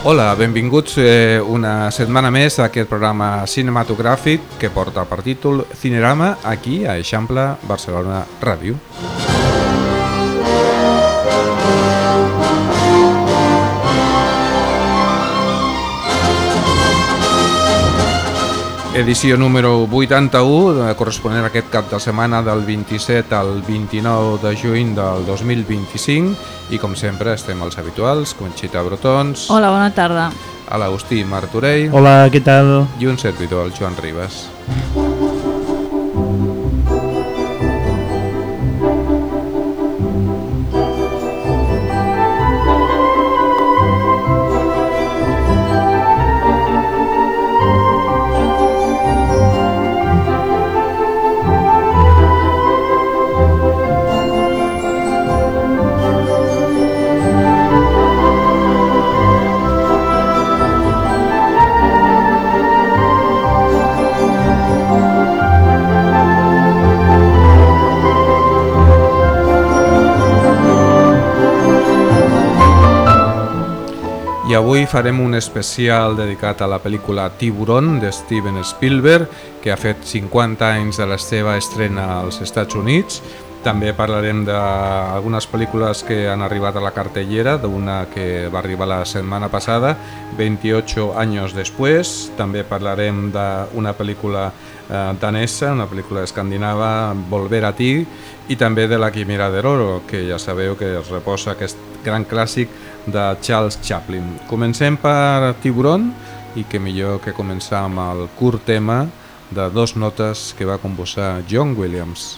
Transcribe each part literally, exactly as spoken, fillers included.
Hola, benvinguts eh, una setmana més a aquest programa cinematogràfic que porta per títol Cinerama aquí a Eixample Barcelona Ràdio. Edició número vuitanta-u, corresponent a aquest cap de setmana del vint-i-set al vint-i-nou de juny del dos mil vint-i-cinc, i com sempre estem els habituals, Conxita Brotons. Hola, bona tarda. A l'Agustí Martorell. Hola, què tal? I un servidor, el Joan Ribas. I avui farem un especial dedicat a la pel·lícula Tiburón de Steven Spielberg, que ha fet cinquanta anys de la seva estrena als Estats Units. També parlarem d'algunes pel·lícules que han arribat a la cartellera, d'una que va arribar la setmana passada, veintiocho años después. També parlarem d'una pel·lícula eh, danesa, una pel·lícula escandinava, Volver a ti, i també de La quimera de l'oro, que ja sabeu que es reposa aquest gran clàssic de Charles Chaplin. Comencem per Tiburón, i que millor que començar amb el curt tema de dos notes que va composar John Williams.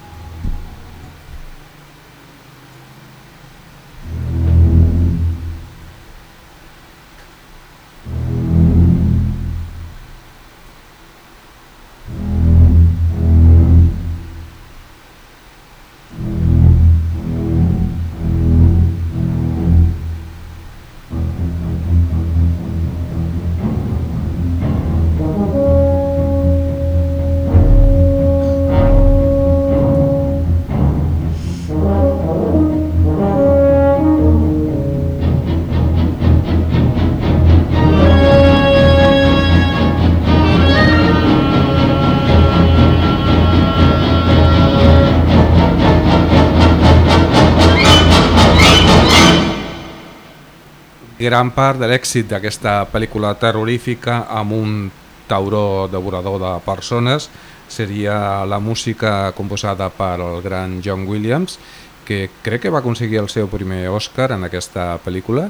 Gran part de l'èxit d'aquesta pel·lícula terrorífica amb un tauró devorador de persones seria la música composada per el gran John Williams, que crec que va aconseguir el seu primer Oscar en aquesta pel·lícula,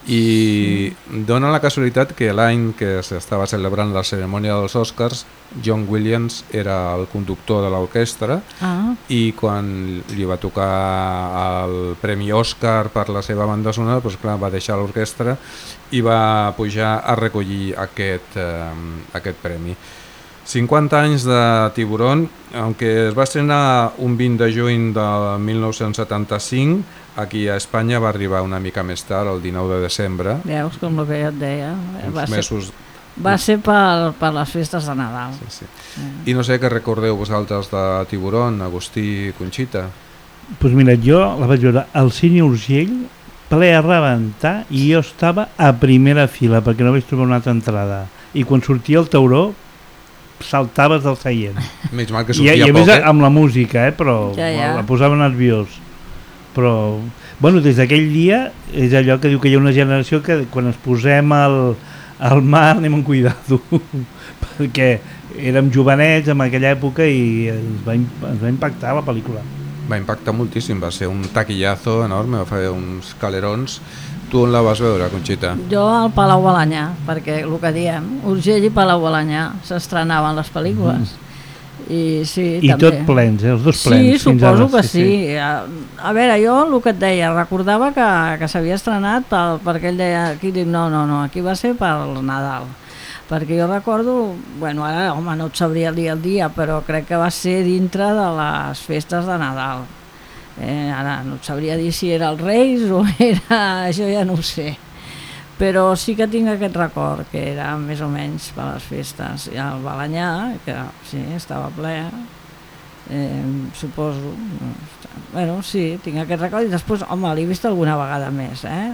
i dona la casualitat que l'any que s'estava celebrant la cerimònia dels Oscars, John Williams era el conductor de l'orquestra, ah. i quan li va tocar el Premi Oscar per la seva banda sonora, doncs clar, va deixar l'orquestra i va pujar a recollir aquest, eh, aquest premi. cinquanta anys de Tiburón, aunque es va estrenar un vint de juny de mil nou-cents setanta-cinc, aquí a Espanya va arribar una mica més tard, el dinou de desembre. Veus, com el que ja et deia. Uns va mesos... Ser, va ser per, per les festes de Nadal. Sí, sí. Eh. I no sé què recordeu vosaltres de Tiburón, Agustí i Conxita? Doncs pues mira, jo la vaig veure al Cine Urgell, ple a rebentar, i jo estava a primera fila perquè no vaig trobar una altra entrada. I quan sortia el tauró, saltaves del seient. Menys mal que sortia I, i a poc, més eh? amb la música, eh? Però ja, ja. la posava nerviós. Però, bueno, des d'aquell dia és allò que diu que hi ha una generació que quan ens posem al, al mar anem amb cuidado, perquè érem jovenets en aquella època i ens va, ens va impactar la pel·lícula. Va impactar moltíssim, va ser un taquillazo enorme, va fer uns calerons. Tu on la vas veure, Conxita? Jo al Palau Balanyà, perquè el que diem, Urgell i Palau Balanyà s'estrenaven les pel·lícules. Mm. I, sí, I també. tot plens, eh? Els dos plens. Sí, suposo ara, que sí. sí. sí. A, a veure, jo el que et deia, recordava que, que s'havia estrenat per, perquè ell deia, aquí dic, no, no, no, aquí va ser per Nadal. Perquè jo recordo, bueno, ara, home, no et sabria dir el dia, però crec que va ser dintre de les festes de Nadal. Eh, ara no et sabria dir si era els Reis o era... això ja no ho sé. Però sí que tinc aquest record, que era més o menys per les festes. I el Balanyà, que sí, estava ple, eh, suposo. Bueno, sí, tinc aquest record i després, home, l'he vist alguna vegada més, eh?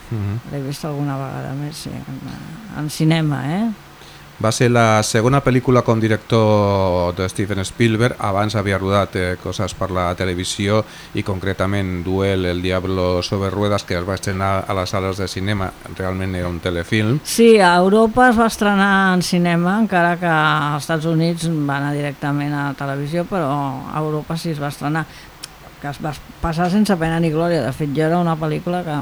Mm-hmm. L'he vist alguna vegada més, sí, en, en cinema, eh? Va ser la segona pel·lícula com director de Steven Spielberg. Abans havia rodat eh, coses per la televisió i concretament Duel, el Diablo sobre ruedas, que es va estrenar a les sales de cinema. Realment era un telefilm. Sí, a Europa es va estrenar en cinema, encara que als Estats Units va anar directament a televisió, però a Europa sí es va estrenar, que es va passar sense pena ni glòria. De fet, jo era una pel·lícula que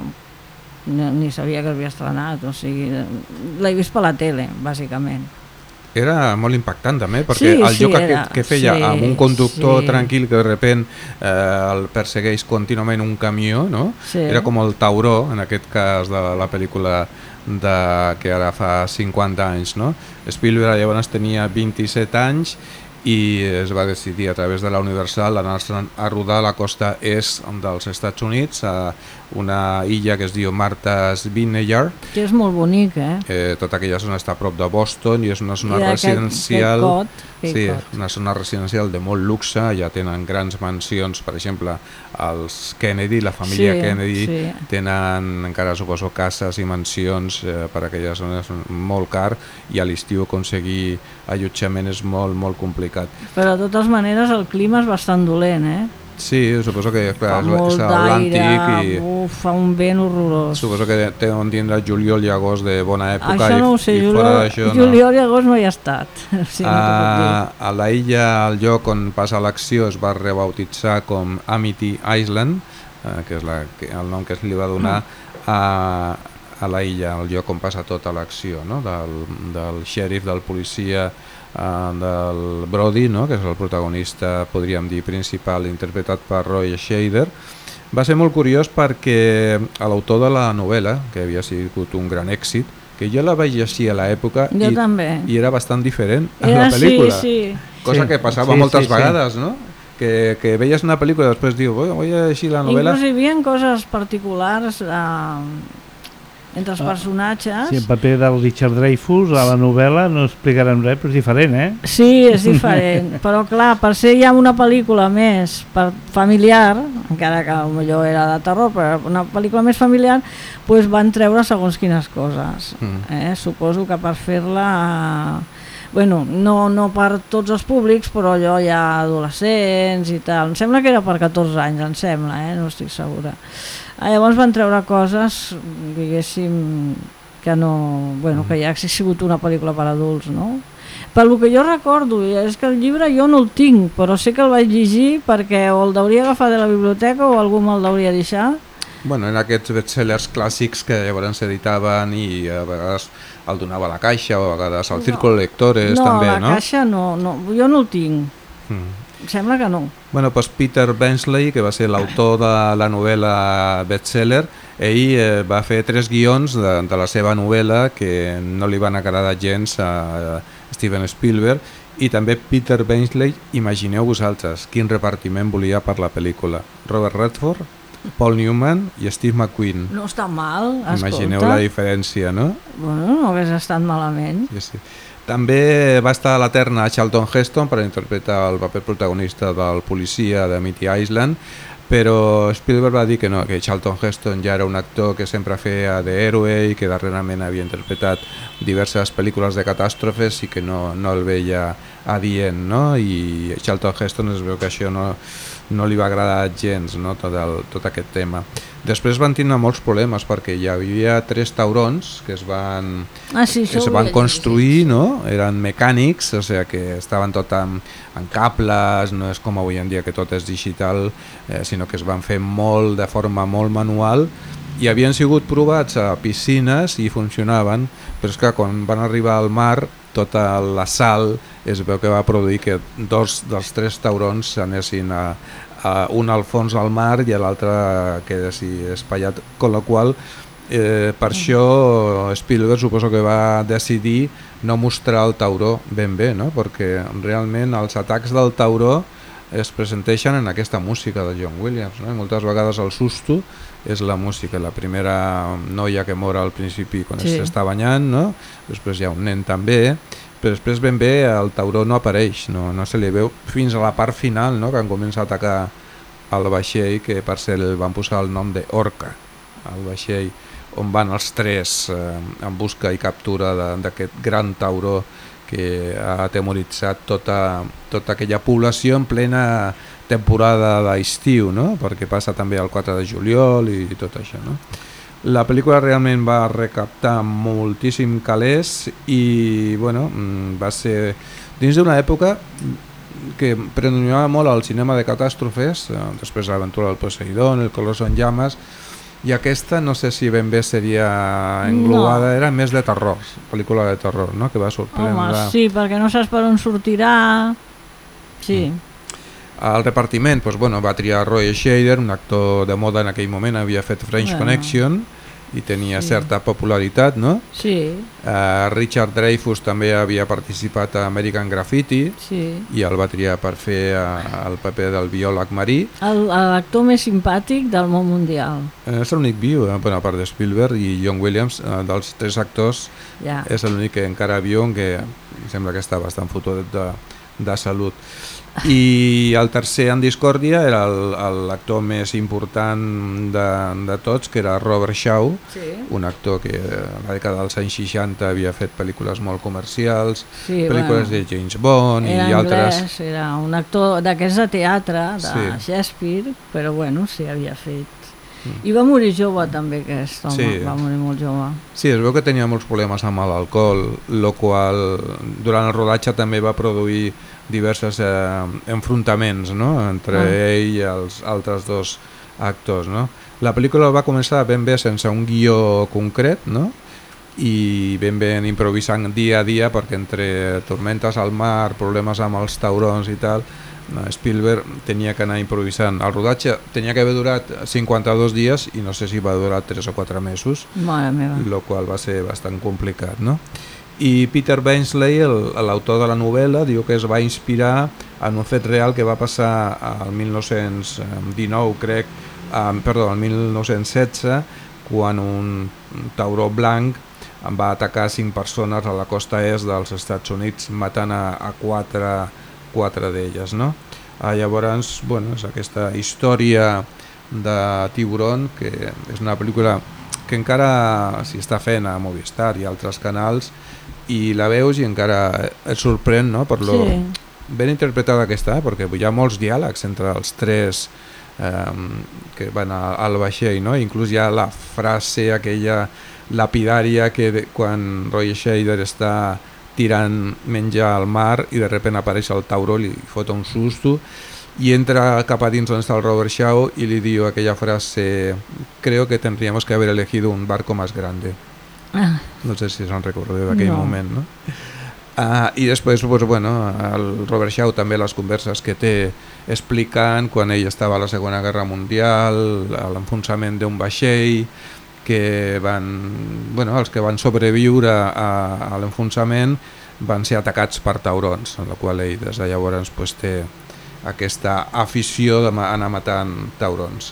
ni sabia que havia estrenat, o sigui, l'he vist per la tele, bàsicament. Era molt impactant també, perquè sí, el joc sí, aquest era, que feia sí, amb un conductor sí. tranquil que de repent eh, el persegueix contínuament un camió, no? Sí. Era com el tauró, en aquest cas de la pel·lícula de, que ara fa cinquanta anys, no? Spielberg llavors tenia vint-i-set anys i es va decidir a través de la Universal anar a rodar a la costa est dels Estats Units, a una illa que es diu Martha's Vineyard, que és molt bonic, eh? eh tota aquella zona està a prop de Boston i és una zona I residencial Cape Cod, Cape sí, Cod. una zona residencial de molt luxe. Ja tenen grans mansions, per exemple els Kennedy, la família sí, Kennedy sí. tenen encara suposo cases i mansions eh, per aquella zona, és molt car i a l'estiu aconseguir allotjament és molt molt complicat. Però de totes maneres el clima és bastant dolent, eh? Sí, suposo que clar, fa molt és Atlàntic i uf, fa un vent horrorós. suposo que té on tindrà juliol i agost de bona època. Això no ho sé, i, i juliol, fora d'això, juliol i agost no hi ha estat. Sí, no a, a la illa, al lloc on passa l'acció, es va rebautitzar com Amity Island, eh, que és la, que, el nom que es li va donar a, a la illa, al lloc on passa tota l'acció, no? del, del xèrif, del policia, Uh, del Brody, no? Que és el protagonista, podríem dir, principal, interpretat per Roy Scheider. Va ser molt curiós perquè l'autor de la novel·la, que havia sigut un gran èxit, que jo la vaig llegir a l'època i, i era bastant diferent a era, la pel·lícula, sí, sí. cosa sí, que passava sí, moltes sí, vegades, sí. no? Que, que veies una pel·lícula i després diu, voy, voy a llegir la novel·la. Inclús hi havia coses particulars eh, entre els personatges. Sí, el paper del Richard Dreyfuss a la novel·la no explicarem res, però és diferent, eh? Sí, és diferent, però clar, per ser ja una pel·lícula més per familiar, encara que potser era de terror, però una pel·lícula més familiar, doncs van treure segons quines coses. Mm. Eh? Suposo que per fer-la... Bueno, no, no per tots els públics, però allò hi ha adolescents i tal. Em sembla que era per catorze anys, em sembla, eh? No estic segura. Llavors van treure coses, diguéssim, que no... Bueno, que ja ha sigut una pel·lícula per adults, no? Pel que jo recordo, és que el llibre jo no el tinc, però sé que el vaig llegir perquè o el hauria agafat de la biblioteca o algú me'l hauria deixar. Bueno, en aquests bestsellers clàssics que llavors s'editaven i a vegades el donava a la Caixa o a vegades al Círculo de Lectores, no, també, no? No, a la Caixa no, no, jo no el tinc. Mm. Em sembla que no. Bueno, doncs Peter Bensley, que va ser l'autor de la novel·la bestseller, ell eh, va fer tres guions de, de la seva novel·la que no li van agradar gens a Steven Spielberg, i també Peter Bensley, imagineu vosaltres quin repartiment volia per la pel·lícula. Robert Redford, Paul Newman i Steve McQueen. No està mal, escolta. Imagineu la diferència, no? Bueno, no hagués estat malament. Sí, sí. També va estar a la terna Charlton Heston per interpretar el paper protagonista del policia de Amity Island, però Spielberg va dir que no, que Charlton Heston ja era un actor que sempre feia d'héroe i que darrerament havia interpretat diverses pel·lícules de catàstrofes i que no, no el veia adient, no? I Charlton Heston es veu que això no, no li va agradar gens, no? tot, el, tot aquest tema. Després van tenir molts problemes perquè hi havia tres taurons que es van, ah, sí, que es van construir, no? Eren mecànics, o sigui que estaven tot amb, amb cables, no és com avui en dia que tot és digital, eh, sinó que es van fer molt de forma molt manual i havien sigut provats a piscines i funcionaven, però és que quan van arribar al mar tota la sal es veu que va produir que dos dels tres taurons s'anessin a, a un al fons del mar i l'altre quedessi espaiat, con la qual eh, per això Spielberg suposo que va decidir no mostrar el tauró ben bé, no? Perquè realment els atacs del tauró es presenteixen en aquesta música de John Williams, no? I moltes vegades el susto és la música, la primera noia que mor al principi quan sí. s'està banyant, no? Després hi ha un nen també, però després ben bé el tauró no apareix, no, no se li veu fins a la part final, no? Que han començat a atacar el vaixell, que per cert el van posar el nom de Orca, el vaixell on van els tres eh, en busca i captura d'aquest gran tauró que ha atemoritzat tota, tota aquella població en plena temporada d'estiu, no? Perquè passa també el quatre de juliol i, i tot això, no? La pel·lícula realment va recaptar moltíssim calés i bueno, va ser dins d'una època que predominava molt al cinema de catàstrofes, després l'aventura del Poseidón, el Coloso en llames, i aquesta no sé si ben bé seria englobada, no. Era més de terror, pel·lícula de terror, no? Que va sorprendre. Home, sí, perquè no saps per on sortirà. Sí. Mm. El repartiment, doncs, bueno, va triar Roy Scheider, un actor de moda en aquell moment, havia fet French bueno. Connection i tenia sí. certa popularitat, no? Sí. Uh, Richard Dreyfuss també havia participat a American Graffiti sí. i el va triar per fer uh, el paper del biòleg marí. L'actor més simpàtic del món mundial. Uh, és l'únic viu, eh? Bueno, a part de Spielberg i John Williams, uh, dels tres actors ja. És l'únic que encara viu, que sembla que està bastant fotut de, de salut. I el tercer en discòrdia era l'actor més important de, de tots, que era Robert Shaw, sí. un actor que a la dècada dels anys seixanta havia fet pel·lícules molt comercials, sí, pel·lícules bueno, de James Bond i altres. Anglès, era un actor d'aquests de teatre, de sí. Shakespeare, però bueno, sí, havia fet. Mm. I va morir jove també aquest home, sí. va morir molt jove. Sí, es veu que tenia molts problemes amb l'alcohol, el qual durant el rodatge també va produir diversos eh, enfrontaments, no? Entre ah. ell i els altres dos actors, no? La pel·lícula va començar ben bé sense un guió concret, no? I ben bé improvisant dia a dia, perquè entre tormentes al mar, problemes amb els taurons i tal, Spielberg tenia que anar improvisant. El rodatge tenia que haver durat cinquanta-dos dies i no sé si va durar tres o quatre mesos, el qual va ser bastant complicat, no? I Peter Beardsley, l'autor de la novel·la, diu que es va inspirar en un fet real que va passar al mil nou-cents dinou, crec, eh, perdó, al mil nou-cents setze, quan un tauró blanc va atacar cinc persones a la costa est dels Estats Units, matant a, a quatre, quatre d'elles, no? Ah, llavors, bueno, és aquesta història de Tiburón, que és una pel·lícula que encara s'hi està fent a Movistar i altres canals, i la veus i encara et sorprèn, no? Per lo sí. ben interpretada que està, perquè hi ha molts diàlegs entre els tres eh, que van a, al vaixell, no? Inclús hi ha la frase aquella lapidària que de, quan Roy Scheider està tirant menjar al mar i de sobte apareix el tauró, li fot un susto i entra cap a dins on està el Robert Shaw i li diu aquella frase: creo que tendríamos que haber elegido un barco más grande. Ah. No sé si se'n recordeu d'aquell no. moment, no? Uh, I després, pues, bueno, el Robert Shaw també les converses que té explicant quan ell estava a la Segona Guerra Mundial, l'enfonsament d'un vaixell, que van, bueno, els que van sobreviure a, a l'enfonsament van ser atacats per taurons, en la qual ell des de llavors pues, té aquesta afició d'anar matant taurons.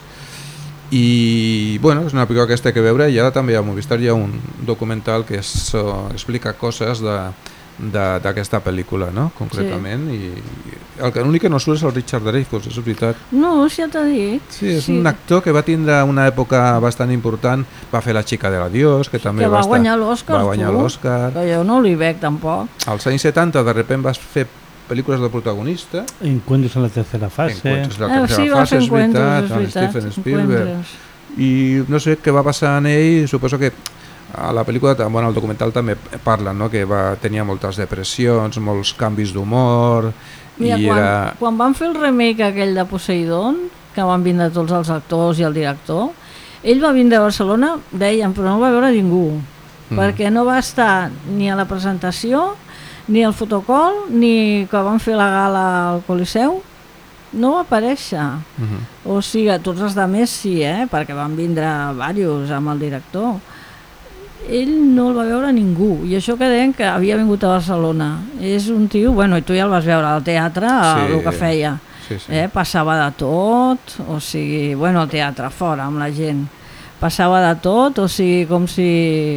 I bueno, és una pel·lícula que es té que veure, i ara també a Movistar hi ha un documental que es, uh, explica coses d'aquesta pel·lícula, no? Concretament, sí. I l'únic que no surt és el Richard Dreyfuss, és veritat. No, ja t'ha dit. Sí, és sí. un actor que va tindre una època bastant important, va fer La xica de l'adiós, que també que va, va, guanyar l'Òscar, va guanyar l'Òscar. Que jo no li veig tampoc. Als anys setanta de sobte vas fer pel·lícules de protagonista. Encuentros en la tercera fase. Encuentros en la tercera eh, sí, fase, és veritat, amb Stephen Spielberg. I no sé què va passar en ell, suposo que a la pel·lícula, bueno, el documental també parla, no? Que va, tenia moltes depressions, molts canvis d'humor. Mira, i quan, era... quan van fer el remake aquell de Poseidón, que van vindre tots els actors i el director, ell va vindre a Barcelona, deien, però no va veure ningú, mm. perquè no va estar ni a la presentació, ni al fotocol, ni que van fer la gala al Coliseu, no va aparèixer. Uh-huh. O sigui, tots els altres sí, eh? Perquè van vindre diversos amb el director. Ell no el va veure ningú, i això que deien que havia vingut a Barcelona. És un tio, bueno, i tu ja el vas veure al teatre, sí. El que feia. Sí, sí. Eh? Passava de tot, o sigui, bueno, al teatre, fora, amb la gent. Passava de tot, o sigui, com si...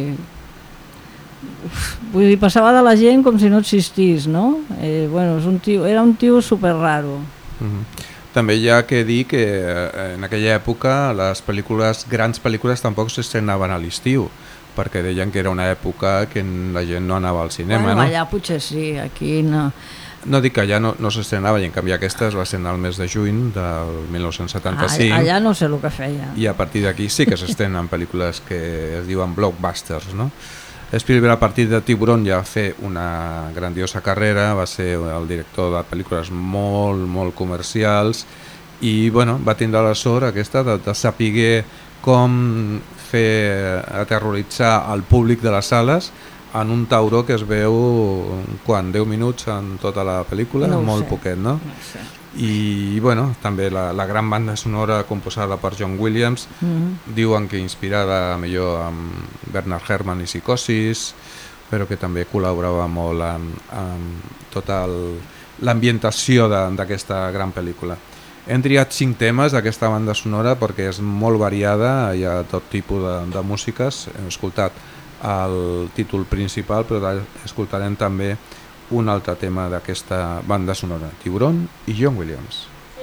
Vull dir, passava de la gent com si no existís, no? Eh, bueno, és un tio, era un tio super raro. Mm-hmm. També hi ha que dir que en aquella època les pel·lícules, grans pel·lícules tampoc s'estrenaven a l'estiu, perquè deien que era una època que la gent no anava al cinema. Bueno, no? allà potser sí, aquí no. No dic que allà no, no s'estrenava, i en canvi aquesta es va estrenar el mes de juny del mil nou-cents setanta-cinc. Allà, allà no sé el que feia. I a partir d'aquí sí que s'estrenen pel·lícules que es diuen blockbusters, no? Spielberg a partir de Tiburón ja va fer una grandiosa carrera, va ser el director de pel·lícules molt, molt comercials i bueno, va tindre la sort aquesta de, de saber com fer aterroritzar el públic de les sales en un tauró que es veu quan deu minuts en tota la pel·lícula, no molt sé. poquet, no? No sé. I bueno, també la, la gran banda sonora composada per John Williams, Mm-hmm. diuen que inspirada millor amb Bernard Herrmann i Psicosis, però que també col·laborava molt amb, amb tota l'ambientació d'aquesta gran pel·lícula. Hem triat cinc temes d'aquesta banda sonora perquè és molt variada, hi ha tot tipus de, de músiques. Hem escoltat el títol principal, però escoltarem també un altre tema d'aquesta banda sonora, Tiburón i John Williams.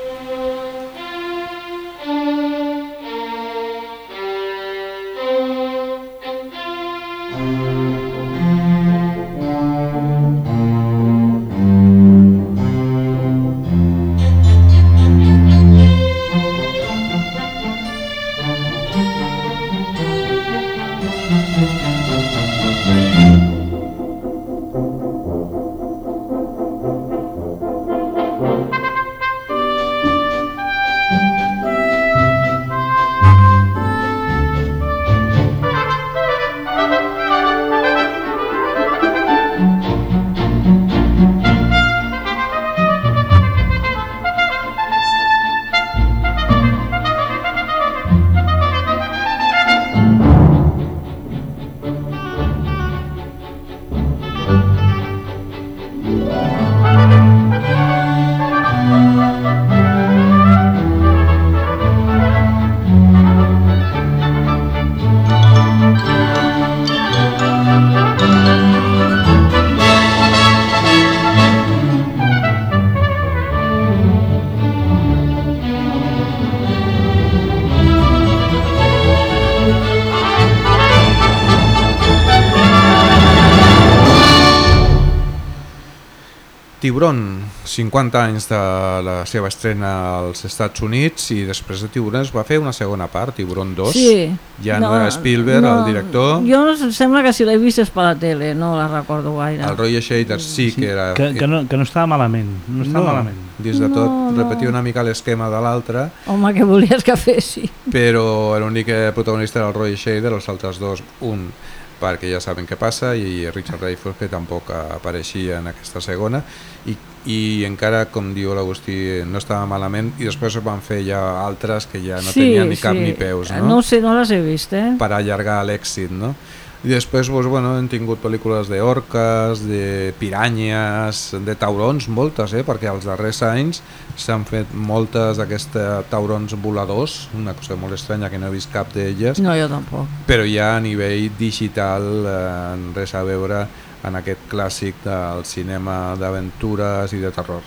Tiburón, cinquanta anys de la seva estrena als Estats Units, i després de Tiburón es va fer una segona part, Tiburón dos. Sí. Ja no, no era Spielberg, no, el director. Jo em sembla que si l'he vist és per la tele, no la recordo gaire. El Roy Scheider sí, sí que era... Que, que, no, que no estava malament, no estava no, malament. Dins de tot, No, no. repetia una mica l'esquema de l'altre, Home, què volies que fessi? però l'únic protagonista era el Roy Scheider, els altres dos, un perquè ja saben què passa, i Richard Dreyfuss, que tampoc apareixia en aquesta segona, i, i encara, com diu l'Agustí, no estava malament, i després es van fer ja altres que ja no Sí, tenien ni cap sí. ni peus, no? No sé, no les he vist, eh? Per allargar l'èxit, no? I després doncs, bueno, hem tingut pel·lícules d'orques, de piranyes, de taurons, moltes, eh? Perquè als darrers anys s'han fet moltes d'aquestes taurons voladors, una cosa molt estranya que no he vist cap d'elles, No, jo tampoc. però ja a nivell digital eh, res a veure en aquest clàssic del cinema d'aventures i de terror.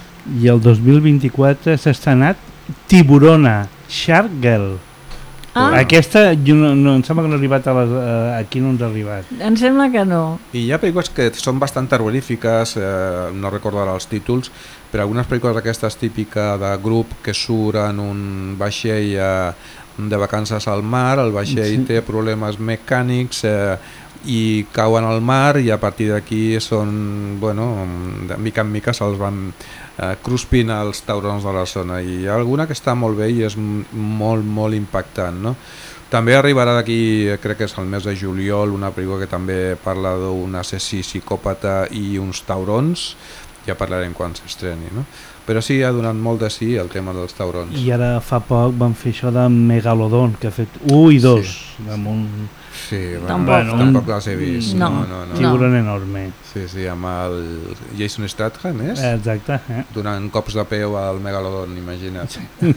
I el dos mil vint-i-quatre s'ha estrenat Tiburona, Shark Girl. Ah, Aquesta jo no, no, em sembla que no ha arribat a les, uh, aquí no ens ha arribat. em sembla que no. I hi ha pel·lícules que són bastant terrorífiques, eh, no recordo ara els títols, però algunes pel·lícules d'aquestes típiques de grup que surt en un vaixell eh, de vacances al mar, el vaixell Sí. té problemes mecànics eh, i cauen al mar, i a partir d'aquí són, bueno, de mica en mica se'ls van eh, cruspint els taurons de la zona, i hi ha alguna que està molt bé i és m- molt, molt impactant, no? També arribarà d'aquí, crec que és el mes de juliol, una pel·lícula que també parla d'un assassí psicòpata i uns taurons, ja parlarem quan s'estreni, no? Però sí, ha donat molt de sí el tema dels taurons. I ara fa poc van fer això de Megalodon, que ha fet un i dos, Sí. damunt Sí, bueno, Tampoc. bueno, tampoc les he vist. No. No, no, no. tiburon enorme. Sí, sí, amb el Jason Statham, és? Eh, Exacte. Eh? Donant cops de peu al Megalodon, imagina't.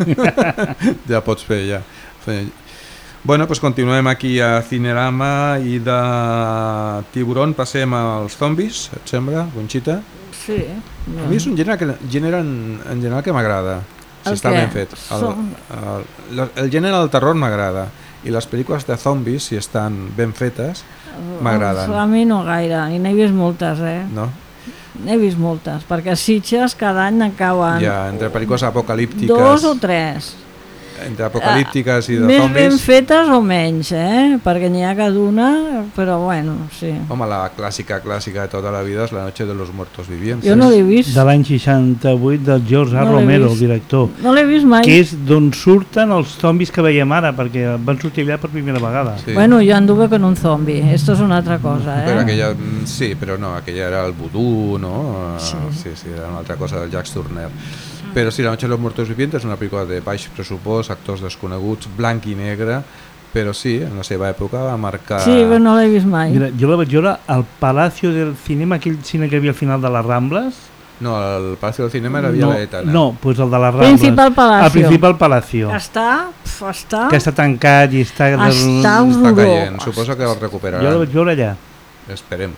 Ja pots fer, ja. Fer... Bueno, doncs continuem aquí a Cinerama, i de Tiburón passem als zombis, et sembla, Conxita? Sí. A mi és un gènere, que, gènere en, en general que m'agrada. si El està què? ben fet. El, Som- el, el, el gènere del terror m'agrada i les pel·lícules de zombis, si estan ben fetes, m'agraden. A mi no gaire, i n'he vist moltes, eh? No? N'he vist moltes, perquè a Sitges cada any en cauen Ja, entre pel·lícules apocalíptiques, dos o tres. entre apocalíptiques i de Més ben zombis... fetes o menys, eh? Perquè n'hi ha cada una, però bueno, sí. Home, la clàssica, clàssica de tota la vida és La noche de los muertos vivientes. Jo no l'he vist, De l'any seixanta-vuit del George A. No l'he Romero, el vist. director, no l'he vist mai. que és d'on surten els zombis que veiem ara, perquè van sortir allà per primera vegada. Sí. Bueno, jo anduve con un zombi, esto és una altra cosa, eh? Però aquella, mm, sí, però no, aquella era el vudú, no? Sí. sí, sí, era una altra cosa del Jacques Tourneur. Però sí, La noche de los muertos vivientes és una pel·lícula de baix pressupost, actors desconeguts, blanc i negre, però sí, en la seva època va marcar... Sí, però no l'he vist mai. Mira, jo la vaig veure al Palacio del Cinema, aquell cine que hi havia al final de les Rambles. No, el Palacio del Cinema era Via no, Laetana. no, doncs el de les Rambles. Principal Palacio. El Principal Palacio. Està, pf, està... Que està tancat i està... Està Està horrorós. caient, suposo que el Jo la recuperaran. vaig veure allà. Esperem.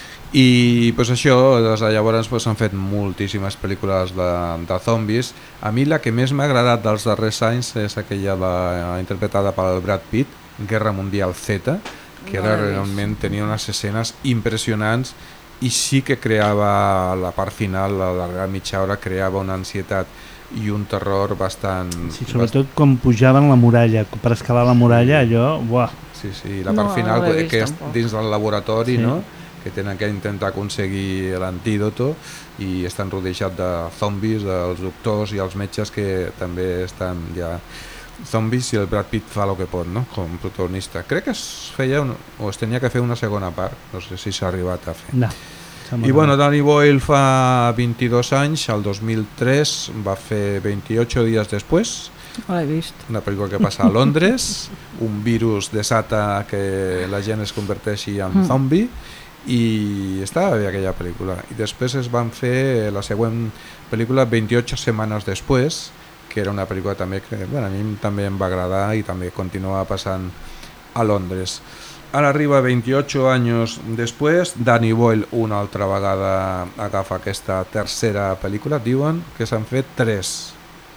I pues, això, des de llavors pues, s'han fet moltíssimes pel·lícules de, de zombis. A mi la que més m'ha agradat dels darrers anys és aquella de, interpretada per Brad Pitt, Guerra Mundial Z, que No era l'he vist. realment tenia unes escenes impressionants i sí que creava la part final, la darrera mitja hora, creava una ansietat i un terror bastant... Sí, sobretot quan pujaven la muralla, per escalar la muralla, allò... Buah. Sí, sí, la No, part final, no l'he que vist, és tampoc. dins del laboratori, Sí. no? Que tenen que intentar aconseguir l'antídoto i estan rodejats de zombis, dels doctors i els metges que també estan ja zombis i el Brad Pitt fa el que pot, no? Com protagonista. Crec que es feia un, o es tenia que fer una segona part, no sé si s'ha arribat a fer. No. I bueno, Danny Boyle fa vint-i-dos anys, el dos mil tres, va fer veintiocho dies després, No l'he vist. una pel·lícula que passa a Londres, un virus desata que la gent es converteixi en Mm. zombi i estava bé aquella pel·lícula. I després es van fer la següent pel·lícula veintiocho setmanes després, que era una pel·lícula també que bueno, a mi també em va agradar i també continua passant a Londres. Ara arriba veintiocho anys després, Danny Boyle una altra vegada agafa aquesta tercera pel·lícula, diuen que s'han fet tres.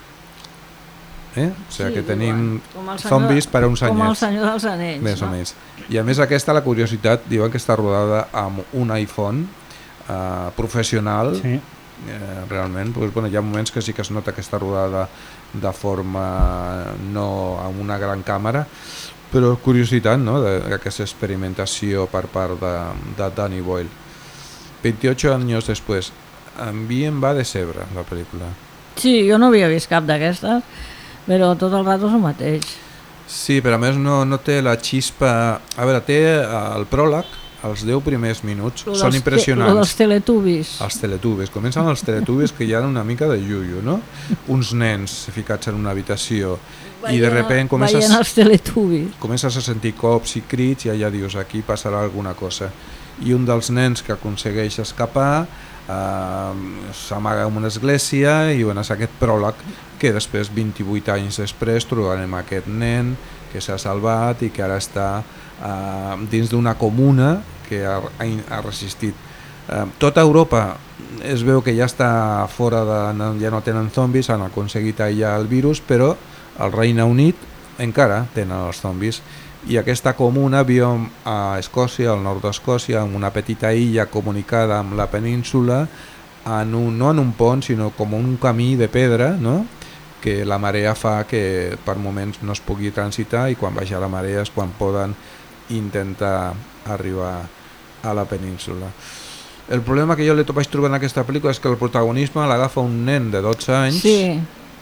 Eh? O sigui Sí, que tenim diuen, com el senyor- zombis per a uns Com el anyets, senyor dels anells. més o no? menys. I a més aquesta, la curiositat, diuen que està rodada amb un iPhone eh, professional. Sí. Eh, realment, doncs, bueno, hi ha moments que sí que es nota que està rodada de forma no amb una gran càmera, però curiositat, no?, d'aquesta experimentació per part de, de Danny Boyle. veintiocho anys després, a mi em va decebre la pel·lícula. Sí, jo no havia vist cap d'aquestes, però tot el rato és el mateix. Sí, però a més no, no té la xispa... A veure, té el pròleg, els deu primers minuts, Lo són dels te- impressionants. Lo dels teletubis. Els teletubes, comencen els teletubes que hi ha una mica de iuio, no? Uns nens ficats en una habitació i de repente comences, Veient els teletubis. comences a sentir cops i crits i allà dius aquí passarà alguna cosa. I un dels nens que aconsegueix escapar eh, s'amaga en una església i bueno, és aquest pròleg que després, vint-i-vuit anys després, trobarem aquest nen que s'ha salvat i que ara està eh, dins d'una comuna que ha, ha, ha resistit. Eh, tota Europa es veu que ja està fora de, no, ja no tenen zombis, han aconseguit aïllar el virus, però al Regne Unit encara tenen els zombis i aquesta comuna viu a Escòcia, al nord d'Escòcia, en una petita illa comunicada amb la península, en un, no en un pont sinó com un camí de pedra, no?, que la marea fa que per moments no es pugui transitar i quan baixa la marea és quan poden intentar arribar a la península. El problema que jo li vaig trobar en aquesta pel·lícula és que el protagonisme l'agafa un nen de dotze anys. Sí,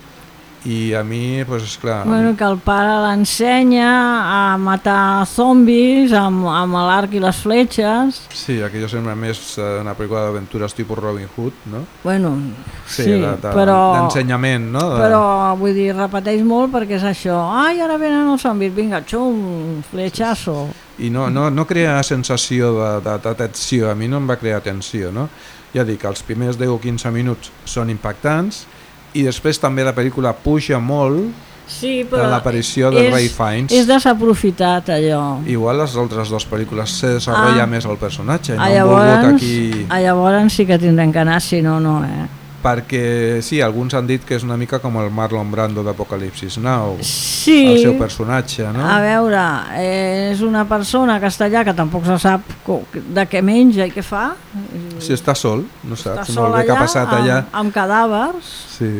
I a mi, pues, esclar... bueno, que el pare l'ensenya a matar zombis amb, amb l'arc i les fletxes. Sí, aquello sembla més eh, una pel·lícula d'aventures tipus Robin Hood, no? Bueno, Sí, sí, de- de- però, d'ensenyament, no? De... però vull dir, repeteix molt perquè és això. Ai, ara venen els zombis, vinga, xum, fletxazo. I no, no, no crea sensació de, de, de tensió, a mi no em va crear tensió, no? Ja dic, els primers deu o quinze minuts són impactants i després també la pel·lícula puja molt Sí, de però l'aparició de és- Ray Fiennes. és desaprofitat allò. Igual les altres dues pel·lícules se desenvolupa Ah. més el personatge, no A han volgut llavors, aquí... a llavors sí que tindrem que anar, si no, no, eh? perquè sí, alguns han dit que és una mica com el Marlon Brando d'Apocalipsis Now, sí, el seu personatge, no? A veure, eh, és una persona que està allà que tampoc se sap de què menja i què fa. Si està sol, no saps està molt bé què ha passat amb, allà. Amb cadàvers. Sí.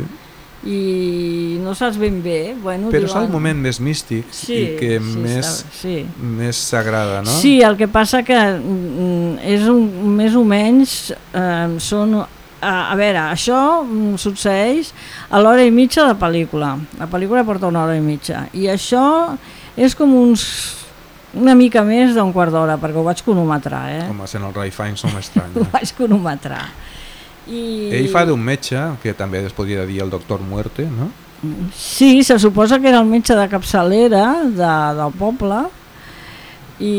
I no saps ben bé. Bueno, però diuen... és el moment més místic sí, i que sí, més, està, sí. més s'agrada, no? Sí, el que passa que mm, és un, més o menys eh, són... A, a veure, això mm, succeeix a l'hora i mitja de pel·lícula. La pel·lícula porta una hora i mitja. I això és com uns... una mica més d'un quart d'hora, perquè ho vaig cronometrar, eh? Home, sent el Ray Fiennes som estrany. Ho vaig cronometrar. I... Ell fa d'un metge, que també es podria dir el doctor Muerte, no? Sí, se suposa que era el metge de capçalera de, del poble i,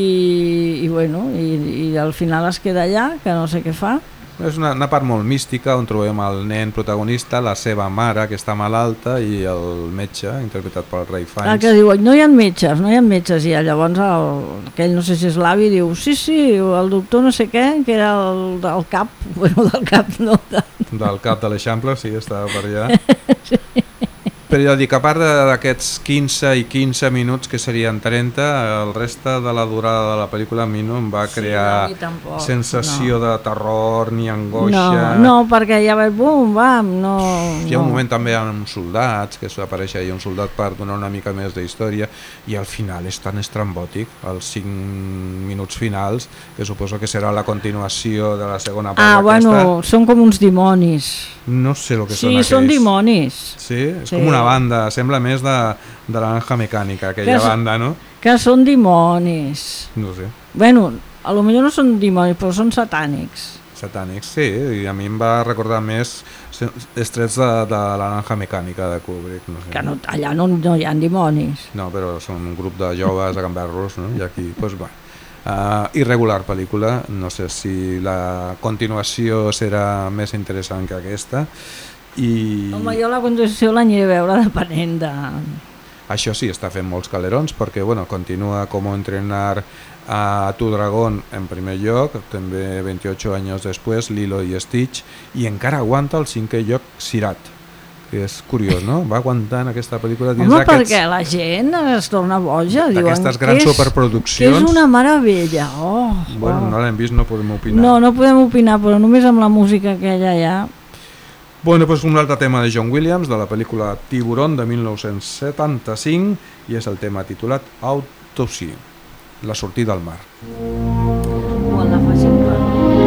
i bueno, i, i al final es queda allà, que no sé què fa. És una, una part molt mística on trobem el nen protagonista, la seva mare que està malalta i el metge interpretat pel Ray Fiennes. El que diu, no hi ha metges, no hi ha metges, i llavors el, aquell no sé si és l'avi diu, sí, sí, el doctor no sé què, que era el del cap, bueno, del cap no. De... Del cap de l'Eixample, sí, estava per allà. Sí. Però ja dic, a part d'aquests quinze i quinze minuts que serien trenta, el reste de la durada de la pel·lícula a mi no em va crear sí, no, tampoc, sensació no. de terror ni angoixa. No, no, perquè ja va, bum, bam, no... Hi ha un no. moment també amb soldats, que apareix ahí un soldat per donar una mica més d'història, i al final és tan estrambòtic, els cinc minuts finals, que suposo que serà la continuació de la segona part ah, d'aquesta. Ah, bueno, són com uns dimonis. No sé el que sí, són aquells. Sí, són dimonis. Sí? És sí. com una banda, sembla més de, de la Naranja Mecànica, aquella que banda, no? Que són dimonis. No sé. Bueno, a lo millor no són dimonis, però són satànics. Satànics, sí, i a mi em va recordar més estrets de, de la Naranja Mecànica de Kubrick. No sé. Que no, allà no, no hi ha dimonis. No, però són un grup de joves a gamberros, no? I aquí, doncs, va. Uh, irregular pel·lícula, no sé si la continuació serà més interessant que aquesta. I... Home, jo la continuació l'aniré a veure depenent de... Això sí, està fent molts calerons perquè bueno, continua com entrenar a Tu Dragón en primer lloc, també veintiocho anys després Lilo i Stitch, i encara aguanta el cinquè lloc Sirat, que és curiós, no? Va aguantant aquesta pel·lícula dins Home, d'aquests... perquè la gent es torna boja. D'aquestes grans és, superproduccions... Que és una meravella. Oh, bueno, oh. no l'hem vist, no podem opinar. No, no podem opinar, però només amb la música que hi ha allà... Bueno, pues un altre tema de John Williams, de la pel·lícula Tiburón de mil nou-cents setanta-cinc, i és el tema titulat Out to Sea, la sortida al mar. Quan la facin per...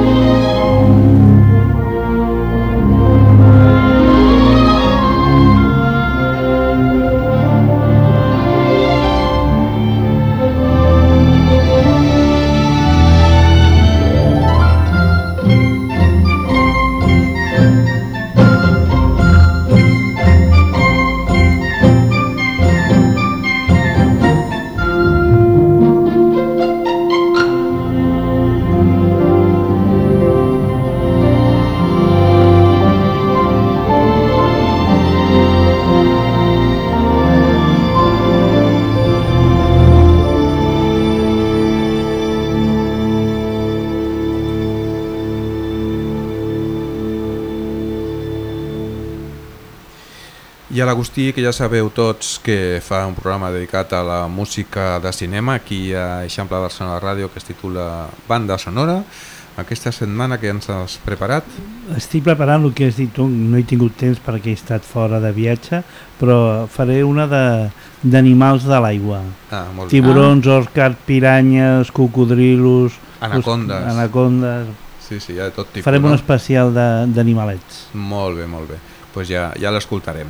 I a l'Agustí, que ja sabeu tots que fa un programa dedicat a la música de cinema aquí a Eixample Barcelona Ràdio, que es titula Banda Sonora. Aquesta setmana que ens has preparat? Estic preparant el que has dit tu, no he tingut temps perquè he estat fora de viatge, però faré una d'animals de, de l'aigua. Ah, molt bé. Tiburons, ah. òscars, piranyes, cocodrilos... Anacondes. Os, anacondes... Sí, sí, hi ha de tot tipus. Farem no? un especial d'animalets. Molt bé, molt bé. Pues ja, ja l'escoltarem.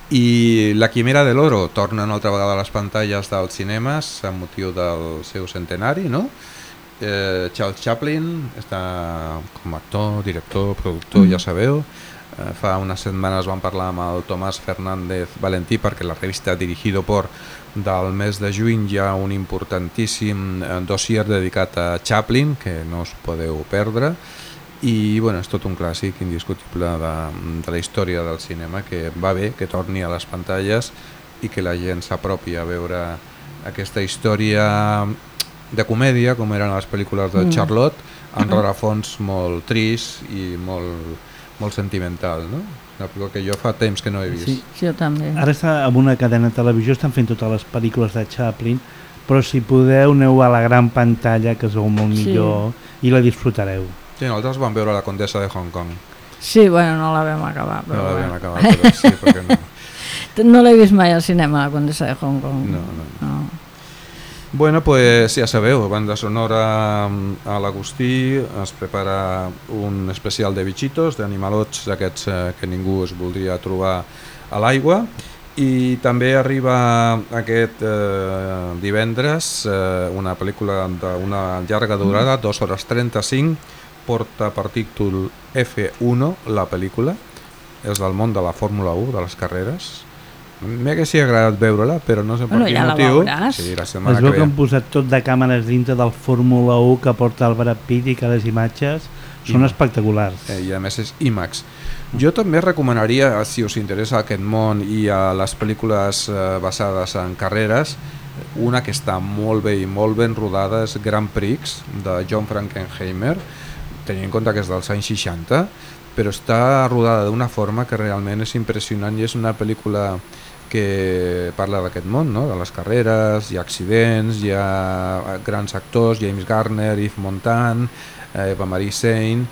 I La Quimera de l'Oro torna una altra vegada a les pantalles dels cinemes amb motiu del seu centenari, no? Eh, Charles Chaplin està com a actor, director, productor, mm. ja sabeu. Eh, fa unes setmanes vam parlar amb el Tomàs Fernández Valentí perquè la revista Dirigido por del mes de juny hi ha un importantíssim dossier dedicat a Chaplin que no us podeu perdre. I bueno, és tot un clàssic indiscutible de, de la història del cinema, que va bé que torni a les pantalles i que la gent s'apropi a veure aquesta història de comèdia, com eren les pel·lícules de Charlotte, amb rerefons molt trist i molt, molt sentimental, no? Una pel·lícula que jo fa temps que no he vist. Sí. Sí, jo també. Ara està en una cadena de televisió, estan fent totes les pel·lícules de Chaplin, però si podeu aneu a la gran pantalla, que és molt millor, sí. I la disfrutareu. Sí, nosaltres vam veure La Condessa de Hong Kong. Sí, bueno, no la vam acabar. Però No la vam bueno. acabar, però sí, perquè no. No l'he vist mai al cinema, La Condessa de Hong Kong. No, no. no. Bueno, pues ja sabeu, banda sonora a l'Agustí, es prepara un especial de bitxitos, d'animalots d'aquests eh, que ningú es voldria trobar a l'aigua, i també arriba aquest eh, divendres eh, una pel·lícula d'una llarga durada, dos hores trenta-cinc, porta per títol F uno, la pel·lícula, és del món de la Fórmula u, de les carreres. M'hauria agradat veure-la, però no sé per Bueno, quin ja la motiu. veuràs. Sí, la setmana Es veu que que ve. han posat tot de càmeres dintre del Fórmula u que porta el Brad Pitt i que les imatges són I- espectaculars. Eh, I a més és IMAX. Jo també recomanaria, si us interessa aquest món i a les pel·lícules eh, basades en carreres, una que està molt bé i molt ben rodada és Grand Prix, de John Frankenheimer, tenint en compte que és dels anys seixanta, però està rodada d'una forma que realment és impressionant i és una pel·lícula que parla d'aquest món, no? De les carreres, hi ha accidents, hi ha grans actors, James Garner, Yves Montand, eh, Eva Marie Saint,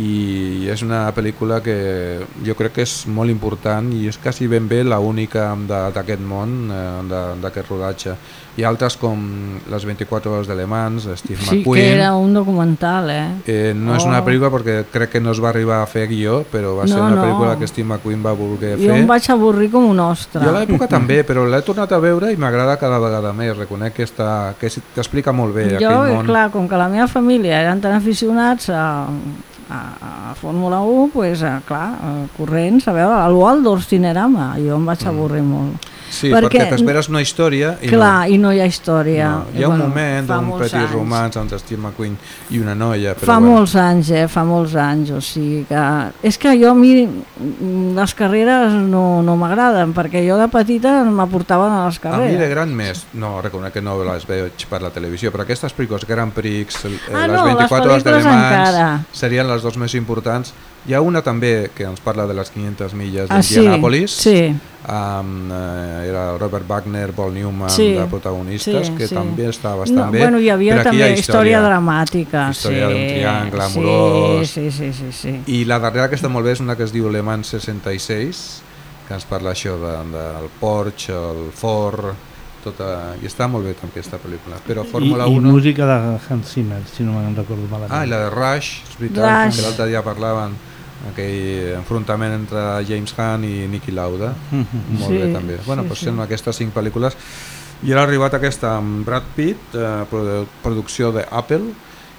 i és una pel·lícula que jo crec que és molt important i és quasi ben bé l'única d'aquest món, eh, d'aquest rodatge. Hi ha altres com Les vint-i-quatre hores de Le Mans, Steve Sí, McQueen. que era un documental, eh? Eh, no Oh. és una pel·lícula perquè crec que no es va arribar a fer guió, però va ser No, una no. pel·lícula que Steve McQueen va voler Jo fer. em vaig avorrir com un ostre. Jo a l'època també, però l'he tornat a veure i m'agrada cada vegada més. Reconec que està, que t'explica molt bé Jo, aquell món. clar, com que la meva família eren tan aficionats a, a, a Fórmula u, pues, a, clar, a corrents, a veure, al Waldorf Cinerama, jo em vaig avorrir molt. Sí, perquè- perquè, t'esperes una història i Clar, no. i no hi ha història. No. Hi I, ha un bueno, moment fa d'un molts petit anys. romanç entre Steve McQueen i una noia, però Fa bueno. molts anys, eh? Fa molts anys, o sigui que... És que jo a mi mm, les carreres no, no m'agraden, perquè jo de petita m'aportaven a les A mi carreres. de gran més, no, reconec que no les veig per la televisió, però aquestes pel·lícules Grand Prix, eh, Ah, les no, les vint-i-quatre hores de Le pel·lícules Mans, encara. serien les dues més importants. Hi ha una també que ens parla de les quinientas milles Ah, sí, d'Indianàpolis, sí. amb eh, era Robert Wagner, Paul Newman Sí, de protagonistes, sí, que sí. també està bastant No, bé. bueno, hi havia però aquí també hi ha història dramàtica. Història sí, d'un triangle sí, amorós. Sí, sí, sí, sí. I la darrera que està molt bé és una que es diu Le Mans seixanta i sis, que ens parla això de, del Porsche, el Ford, tota, i està molt bé també aquesta pel·lícula. Però Fórmula I, i uno... música de Hans Zimmer, si no me'n recordo malament. Ah, i la de Rush, és veritat, Rush. que l'altre dia parlaven, aquell enfrontament entre James Hunt i Niki Lauda. Mhm. Molt Sí, bé també. Bueno, sí, doncs sí. són aquestes cinc pel·lícules. I ara ha arribat aquesta amb Brad Pitt, eh, produ producció d'Apple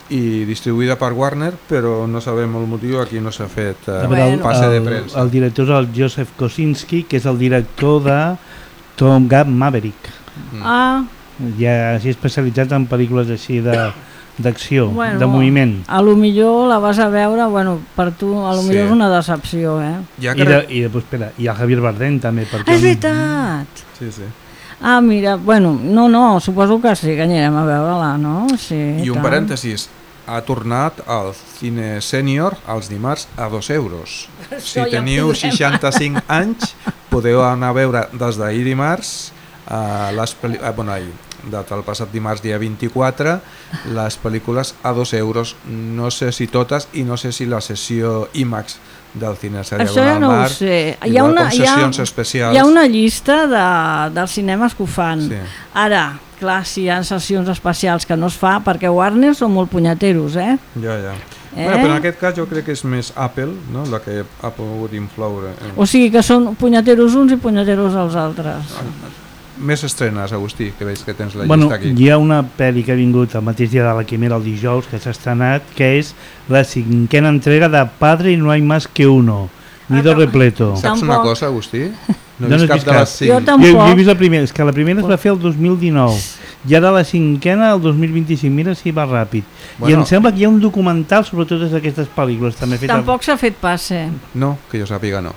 i distribuïda per Warner, però no sabem el motiu, aquí no s'ha fet eh, A veure, el, passe de el, premsa. el director és el Joseph Kosinski, que és el director de Tom Gun Maverick. Mm. Ah, Ja s'ha especialitzat en pel·lícules així de d'acció, bueno, de moviment. a lo millor la vas a veure, bueno, per tu a lo Sí. millor és una decepció, eh? Ja I, que... de, i, de, pues, espera, i el Javier Bardem també. Perquè Ah, és veritat! Sí, sí. Ah, mira, bueno, no, no, suposo que sí, que anirem a veure-la, no? Sí, I un tant. parèntesis, ha tornat al cine sènior els dimarts a dos euros. Si Això ja teniu podrem. seixanta-cinc anys, podeu anar a veure des d'ahir dimarts, eh, les pel·li... eh, bueno, ahir, del passat dimarts dia vint-i-quatre, les pel·lícules a dos euros. No sé si totes i no sé si la sessió IMAX del cine Sèrie Això ja no ho Mar, sé. Hi ha igual una, com hi ha, sessions especials. hi ha una llista de, dels cinemes que ho fan. Sí. Ara, clar, si hi ha sessions especials que no es fa, perquè Warner són molt punyeteros, eh? Ja, ja. Eh? Bueno, però en aquest cas jo crec que és més Apple, no? La que ha pogut infloure. Eh. O sigui que són punyeteros uns i punyeteros els altres. Més estrenes, Agustí, que veig que tens la Bueno, llista aquí. hi ha una pel·li que ha vingut el mateix dia de la Quimera, el dijous, que s'ha estrenat, que és la cinquena entrega de Padre y no hay más que uno, Nido Ah, Repleto. Saps una Tampoc. cosa, Agustí? No No he vist n'has cap vist de cap? les cinc. Jo tampoc. Jo, jo he vist la primera, és que la primera es va fer el dos mil dinou i ara la cinquena el dos mil vint-i-cinc, mira si va ràpid. Bueno. I em sembla que hi ha un documental sobre totes aquestes pel·lícules també fet amb- Tampoc s'ha fet passe. No, que jo sàpiga no.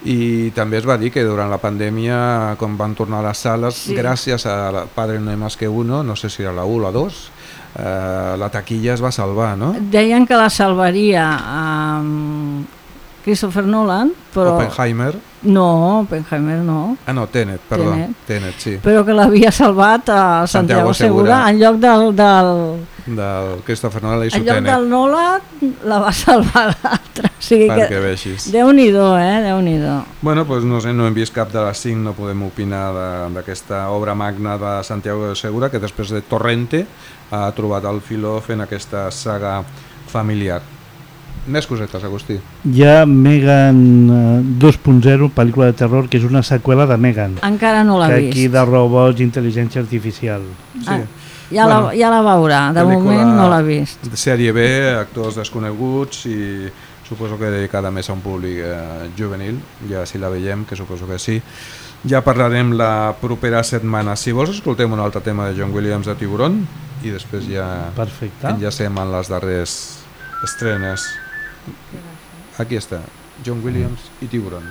I també es va dir que durant la pandèmia, quan van tornar a les sales, Sí. gràcies a la Padre no hay más que uno, no sé si era la u o la dos, eh, la taquilla es va salvar, no? Deien que la salvaria. Um, Christopher Nolan, però... Oppenheimer. No, Oppenheimer no. Ah, no, Tenet, perdó. Tenet, Tenet sí. Però que l'havia salvat a Santiago, Santiago Segura, Segura. en lloc del... del Del Christopher Nolan i en lloc Tenet. del Nolan la va salvar l'altre. O sigui Perquè que... vegis. Déu-n'hi-do, eh? Déu-n'hi-do. Bueno, doncs no sé, no hem vist cap de les cinc, no podem opinar de- d'aquesta obra magna de Santiago Segura, que després de Torrente ha trobat el filó fent aquesta saga familiar. Més cosetes, Agustí. Hi ha Megan eh, dos punt zero, pel·lícula de terror, que és una seqüela de Megan. Encara no l'ha que vist. aquí de robots i intel·ligència artificial. Sí. Ah, ja, Bueno, la, ja la veurà, de pel·lícula moment no l'ha vist. De sèrie B, actors desconeguts i suposo que dedicada més a un públic eh, juvenil, ja si la veiem, que suposo que sí. Ja parlarem la propera setmana. Si vols, escoltem un altre tema de John Williams de Tiburon i després ja Perfecte. enllacem en les darreres estrenes. Aquí està, John Williams i Tiburon.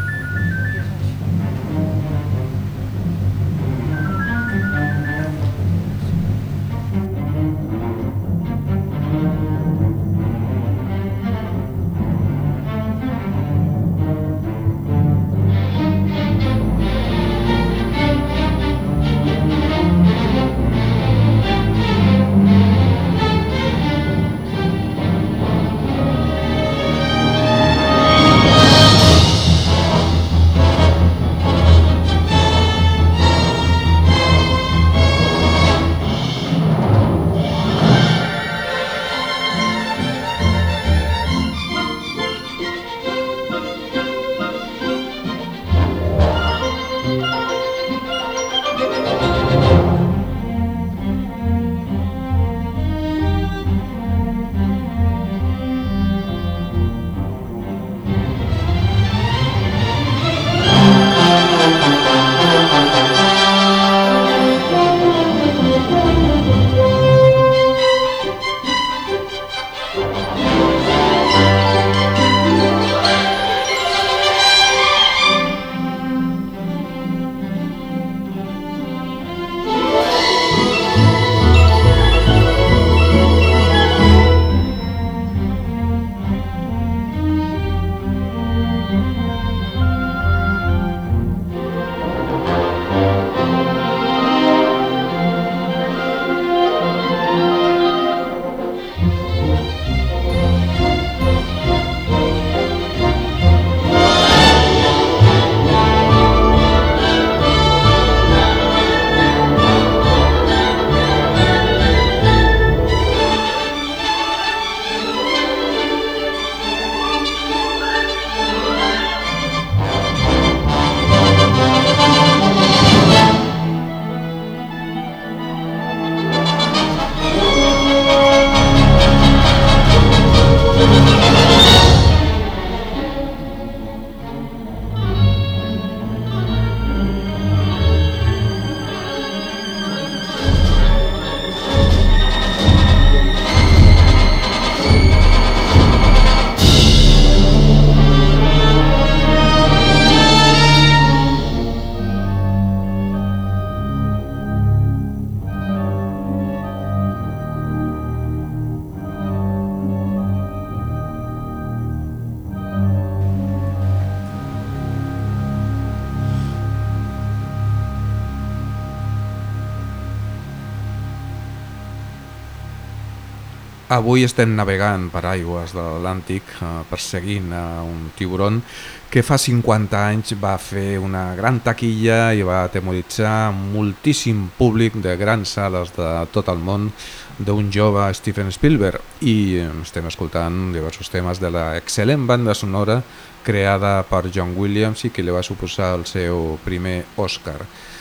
Avui estem navegant per aigües de l'Atlàntic eh, perseguint a un tiburon que fa cinquanta anys va fer una gran taquilla i va atemoritzar moltíssim públic de grans sales de tot el món d'un jove Steven Spielberg, i estem escoltant diversos temes de la excel·lent banda sonora creada per John Williams i que li va suposar el seu primer Oscar.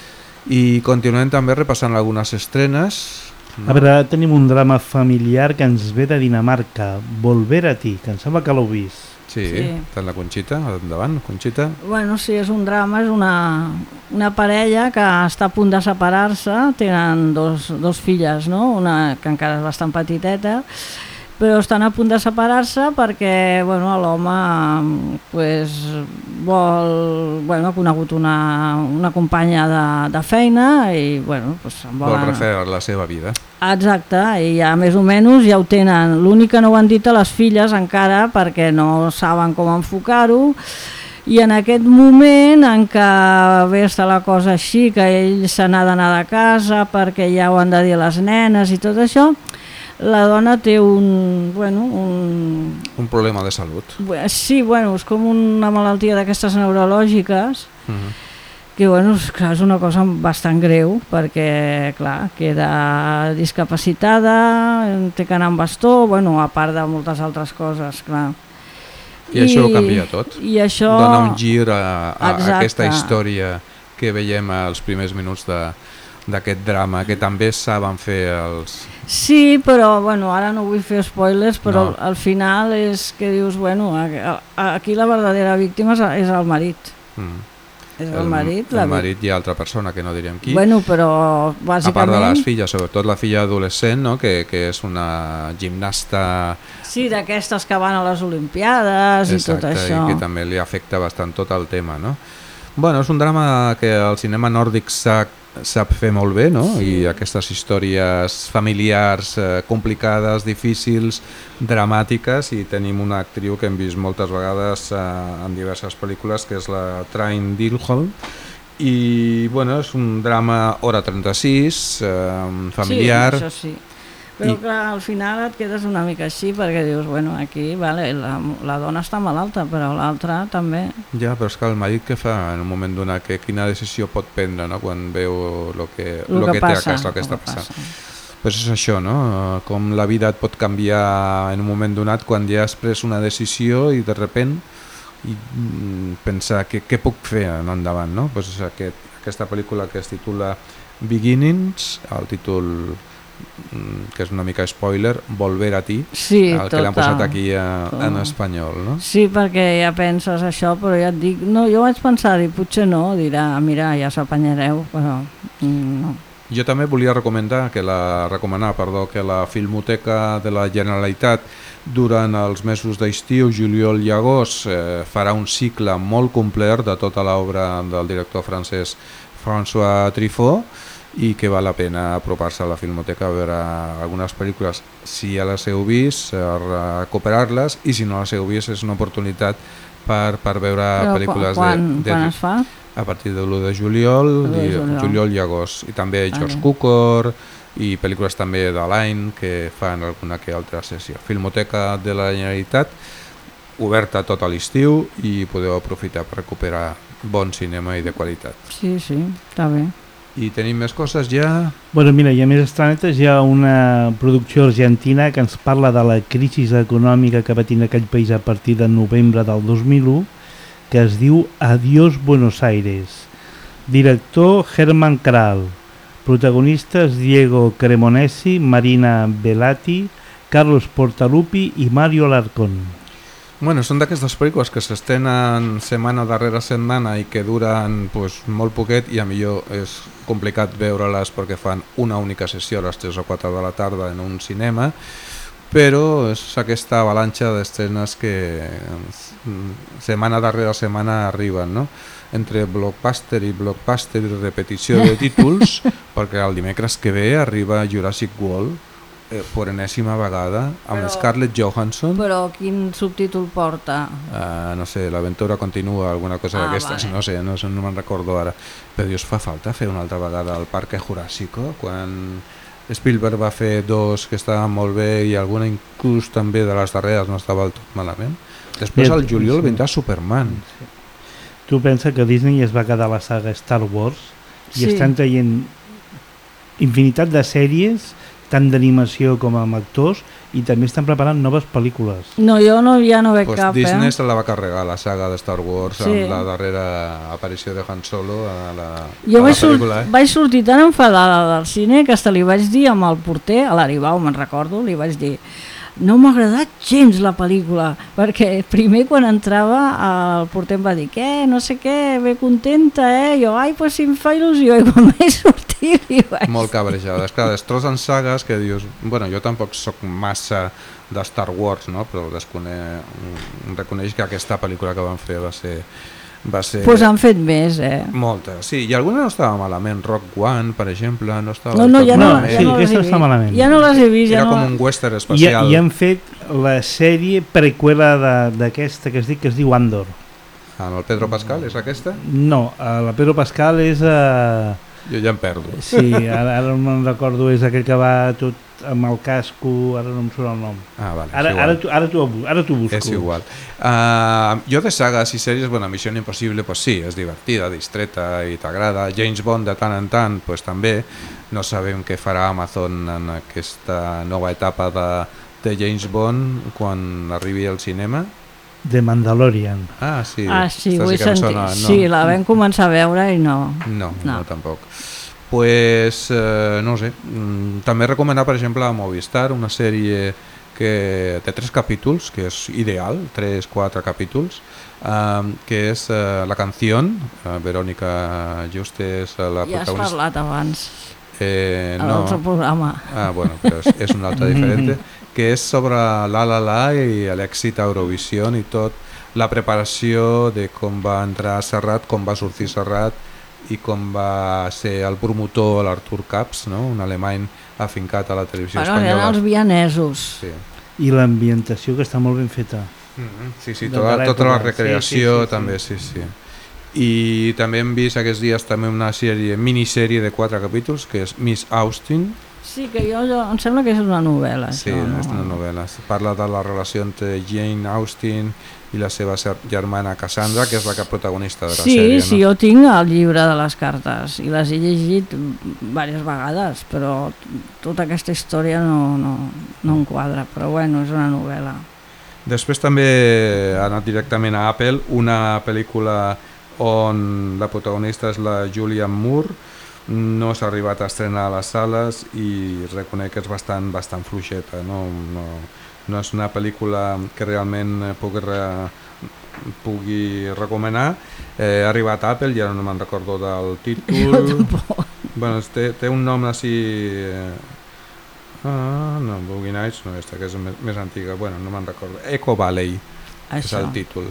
I continuem també repassant algunes estrenes. A veure, tenim un drama familiar que ens ve de Dinamarca, Volver a ti, que em sembla que l'heu vist. Sí, Sí. està la Conxita, endavant, Conxita. Bueno, sí, és un drama, és una, una parella que està a punt de separar-se, tenen dos, dos filles, no? Una que encara és bastant petiteta, però estan a punt de separar-se perquè bueno, l'home pues, vol, bueno, ha conegut una, una companya de, de feina i bueno, pues, vol, vol refer la seva vida. Exacte, i ja més o menys ja ho tenen. L'únic que no ho han dit a les filles encara perquè no saben com enfocar-ho, i en aquest moment en què ve estar la cosa així, que ell se n'ha d'anar de casa perquè ja ho han de dir les nenes i tot això, la dona té un, bueno, un... un problema de salut. Sí, bueno, és com una malaltia d'aquestes neurològiques, uh-huh. que bueno, és, clar, és una cosa bastant greu, perquè clar, queda discapacitada, té que anar amb bastó, bueno, a part de moltes altres coses, clar. I, I això ho canvia tot. I això... Dona un gir a, a, a aquesta història que veiem als primers minuts de d'aquest drama, que també saben fer els... Sí, però bueno, ara no vull fer spoilers, però no. al final és que dius, bueno, aquí la verdadera víctima és el marit. Mm. És el, el marit. El marit i altra persona, que no diríem qui. Bueno, però bàsicament... A part de les filles, sobretot la filla adolescent, no? que, que és una gimnasta... Sí, d'aquestes que van a les Olimpiades. Exacte, i tot això. Exacte, i que també li afecta bastant tot el tema, no? Bueno, és un drama que el cinema nòrdic sap, sap fer molt bé, no? Sí. I aquestes històries familiars eh, complicades, difícils, dramàtiques, i tenim una actriu que hem vist moltes vegades eh, en diverses pel·lícules, que és la Trine Dillholm, i bueno, és un drama hora trenta-sis, eh, familiar. Sí, això sí. Però I... clar, al final et quedes una mica així perquè dius, bueno, aquí vale, la, la dona està malalta, però l'altra també. Ja, però és que el marit què fa en un moment donat, que quina decisió pot prendre, no? Quan veu el que, lo lo que, que passa, té a casa, el que està passant. Pues és això, no? Com la vida et pot canviar en un moment donat quan ja has pres una decisió i de sobte i pensar que, què puc fer en endavant, no? Pues és aquest, aquesta pel·lícula que es titula Beginnings, el títol que és una mica spoiler, Volver a ti, sí, el que l'han posat aquí a, en espanyol, no? Sí, perquè ja penses això, però ja et dic, no, jo vaig pensar, i potser no, dirà, mira, ja s'apanyareu, però no. Jo també volia recomanar que la recomanar, perdó, que la Filmoteca de la Generalitat durant els mesos d'estiu, juliol i agost, eh, farà un cicle molt complet de tota l'obra del director francès François Truffaut, i que val la pena apropar-se a la Filmoteca a veure algunes pel·lícules, si ja les heu vist, recuperar-les, i si no les heu vist és una oportunitat per, per veure però pel·lícules quan, de, de, quan es fa? A partir de l'u de juliol, de i, juliol. juliol i agost, i també George ah, Cukor i pel·lícules també de l'any que fan alguna que altra sessió. Filmoteca de la Generalitat, oberta tot l'estiu, i podeu aprofitar per recuperar bon cinema i de qualitat. Sí, sí, està bé. I tenim més coses ja? Bueno, mira, hi ha més estranetes, hi ha una producció argentina que ens parla de la crisi econòmica que va tenir aquell país a partir de novembre del dos mil u, que es diu Adiós Buenos Aires. Director Herman Kral, protagonistes Diego Cremonesi, Marina Velati, Carlos Portalupi i Mario Alarcón. Bueno, són d'aquestes pel·lícules que s'estenen setmana darrere setmana i que duren pues, molt poquet, i a millor és complicat veure-les perquè fan una única sessió a les tres o quatre de la tarda en un cinema, però és aquesta avalanxa d'estrenes que setmana darrere setmana arriben, no? Entre blockbuster i blockbuster i repetició de títols, perquè el dimecres que ve arriba Jurassic World, per enèsima vegada, amb però, Scarlett Johansson. Però quin subtítol porta? Uh, no sé, l'aventura continua, alguna cosa ah, d'aquestes, vale. no sé, no, no me'n recordo ara. Però dius, fa falta fer una altra vegada el Parque Jurásico, quan Spielberg va fer dos que estaven molt bé i alguna inclús també de les darreres no estava del tot malament. Després al juliol vindrà Superman. Sí. Tu pensa que Disney es va quedar a la saga Star Wars i sí. estan traient infinitat de sèries, tant d'animació com amb actors, i també estan preparant noves pel·lícules. No, jo no, ja no veig pues cap, Disney eh? se la va carregar, la saga de Star Wars, sí. amb la darrera aparició de Han Solo a la, jo a vaig, la pel·lícula. Sur vaig sortir tan enfadada del cine que hasta li vaig dir amb el porter, a l'Aribau, me'n recordo, li vaig dir no m'ha agradat gens la pel·lícula, perquè primer quan entrava el porter em va dir què, no sé què, bé contenta, eh? Jo, ai, pues si em fa il·lusió, i quan vaig sortir dir-hi. Molt cabrejades. Clar, destrossen sagues que dius... Bueno, jo tampoc sóc massa de Star Wars, no? Però descone... reconeix que aquesta pel·lícula que van fer va ser... va ser... Pues han fet més, eh? Moltes, sí. I alguna no estava malament. Rock One, per exemple, no estava... No, no, ja no, No, ja sí, no les aquesta he està vist. malament. Ja no les he vist. Ja Era no... com un western I, especial. I han fet la sèrie preqüela de- d'aquesta que es diu, que es diu Andor. Amb el Pedro Pascal, és aquesta? No, eh, la Pedro Pascal és... Eh, Jo ja em perdo. sí, ara, ara no me'n recordo, és aquell que va tot amb el casco, ara no em surt el nom. Ah, vale, Ara, és ara, igual. t'ho- ara t'ho bu- ara t'ho busco. És igual. Uh, jo de sagues i sèries, bueno, Missió Impossible, pues sí, és divertida, distreta i t'agrada. James Bond de tant en tant, pues també. No sabem què farà Amazon en aquesta nova etapa de, de James Bond quan arribi al cinema. De Mandalorian. Ah, sí. Ah, sí, Esta ho he que em sentit. sona, no. Sí, la vam començar a veure i no. No, no, No. no tampoc. Pues, eh, no sé, mm, també recomanar, per exemple, a Movistar una sèrie que té tres capítols, que és ideal, tres, quatre capítols, eh, que és eh, La Canción, eh, Verònica Just és la Ja has protagonista. parlat abans, Eh, a no. l'altre programa. Ah, bueno, però és, és una altra diferent, que és sobre La La La i l'èxit a Eurovisió i tot, la preparació de com va entrar Serrat, com va sortir Serrat i com va ser el promotor l'Artur Caps, no? Un alemany afincat a la televisió Bueno, eren espanyola. els vianesos. Sí. I l'ambientació, que està molt ben feta. Mm-hmm. Sí, sí, De tota, l'època. tota la Sí, recreació sí, sí, sí. també, sí, sí. I també hem vist aquests dies també una sèrie, minissèrie de quatre capítols, que és Miss Austin. Sí, que jo, jo em sembla que és una novel·la. Sí, això, no? és una novel·la. Parla de la relació entre Jane Austen i la seva ser- germana Cassandra, que és la que protagonista de la Sí, sèrie. sí, no? jo tinc el llibre de les cartes i les he llegit diverses vegades, però tota aquesta història no, no, no em quadra, però bueno, és una novel·la. Després també ha anat directament a Apple, una pel·lícula on la protagonista és la Julianne Moore. No s'ha arribat a estrenar a les sales i reconec que és bastant, bastant fluixeta. No, no, no és una pel·lícula que realment pugui, re, pugui recomanar. Eh, ha arribat a Apple, ja no me'n recordo del títol. Jo tampoc. Bueno, té, té un nom així... Eh, ah, no, Boogie Nights no, esta que és més, més antiga, bueno, no me'n recordo. Echo Valley és Això. el títol.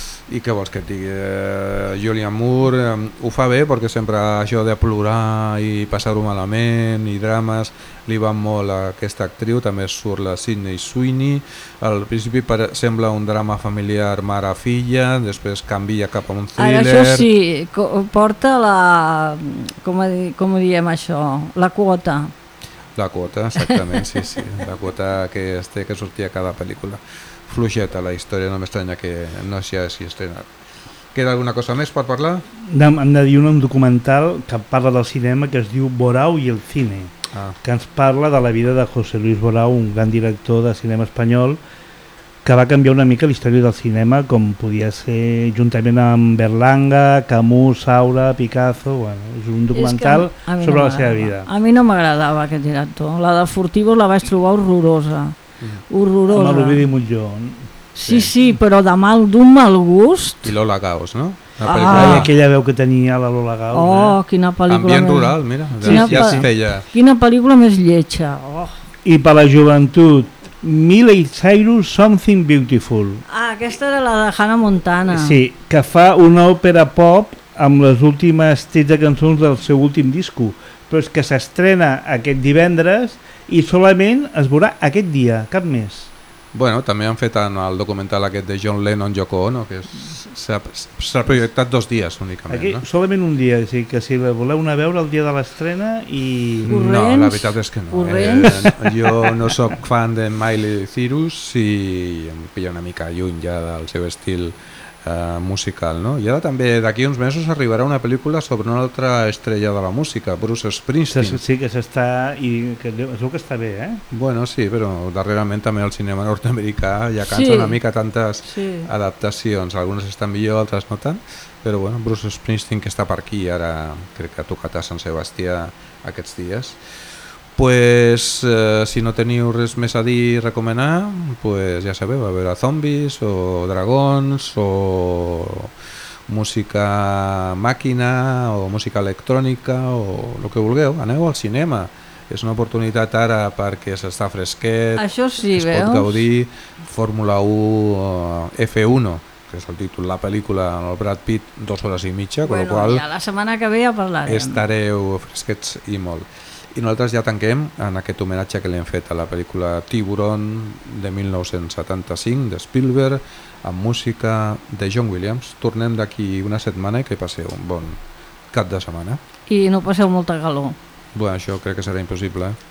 I què vols que et digui? Eh, Julianne Moore eh, ho fa bé perquè sempre això de plorar i passar-ho malament i drames li va molt a aquesta actriu. També surt la Sydney Sweeney. Al principi pare, sembla un drama familiar mare-filla, després canvia cap a un Ara, thriller. això sí, co- porta la... Com, a dir, com ho diem això? La quota. La quota, exactament, sí, sí. La quota que es té que sortir a cada pel·lícula. Fluixeta la història, no m'estranya que no s'hi hagi estrenat. Queda alguna cosa més per parlar? Hem hem de dir un documental que parla del cinema que es diu Borau i el cine, Ah, que ens parla de la vida de José Luis Borau, un gran director de cinema espanyol que va canviar una mica la història del cinema, com podia ser juntament amb Berlanga, Camus, Saura, Picasso. Bueno, és un documental És que a mi sobre no la seva m'agradava. vida. A mi no m'agradava aquest director. La de Furtivos la vaig trobar horrorosa. Horrorosa. Amb l'Ovidi Montlló. Sí, sí, però de mal, d'un mal gust. i Lola Gauss, no? Una Ah. pel·lícula Ah, aquella veu que tenia la Lola Gauss. Oh, quina pel·lícula ambient més... rural, mira, Quina ja es pa- feia. Quina pel·lícula més lletja. Oh. Eh? I per la joventut, Miley Cyrus, Something Beautiful. Ah, aquesta era la de Hannah Montana. Sí, que fa una òpera pop amb les últimes tretze cançons del seu últim disco, però és que s'estrena aquest divendres i solament es veurà aquest dia, cap més. Bueno, també han fet en el documental aquest de John Lennon, Yoko Ono, que és- s'ha s'ha projectat dos dies únicament, Aquí, no? solament un dia, o sigui que si la voleu anar a veure el dia de l'estrena i... No, Corrents, la veritat és que no. corrents. Eh, jo no sóc fan de Miley Cyrus i em pilla una mica lluny ja del seu estil eh, musical, no? I ara també d'aquí uns mesos arribarà una pel·lícula sobre una altra estrella de la música, Bruce Springsteen. Se- Sí que s'està... i que es veu que està bé, eh? Bueno, sí, però darrerament també el cinema nord-americà ja cansa Sí. una mica tantes Sí. adaptacions, algunes estan millor, altres no tant, però bueno, Bruce Springsteen, que està per aquí, ara crec que ha tocat a Sant Sebastià aquests dies. Pues eh, si no teniu res més a dir i recomanar, pues ja sabeu, a veure zombis o dragons o música màquina o música electrònica o el que vulgueu, aneu al cinema. És una oportunitat ara perquè s'està fresquet, Això sí, es veus? pot gaudir. Fórmula u F uno, que és el títol de la pel·lícula, amb el Brad Pitt, dues hores i mitja, Bueno, amb la qual ja la setmana que ve ja parlarem. estareu fresquets i molt. I nosaltres ja tanquem en aquest homenatge que li hem fet a la pel·lícula Tiburon de mil nou-cents setanta-cinc de Spielberg, amb música de John Williams. Tornem d'aquí una setmana i que passeu un bon cap de setmana. I no passeu molta calor. Bueno, això crec que serà impossible, eh?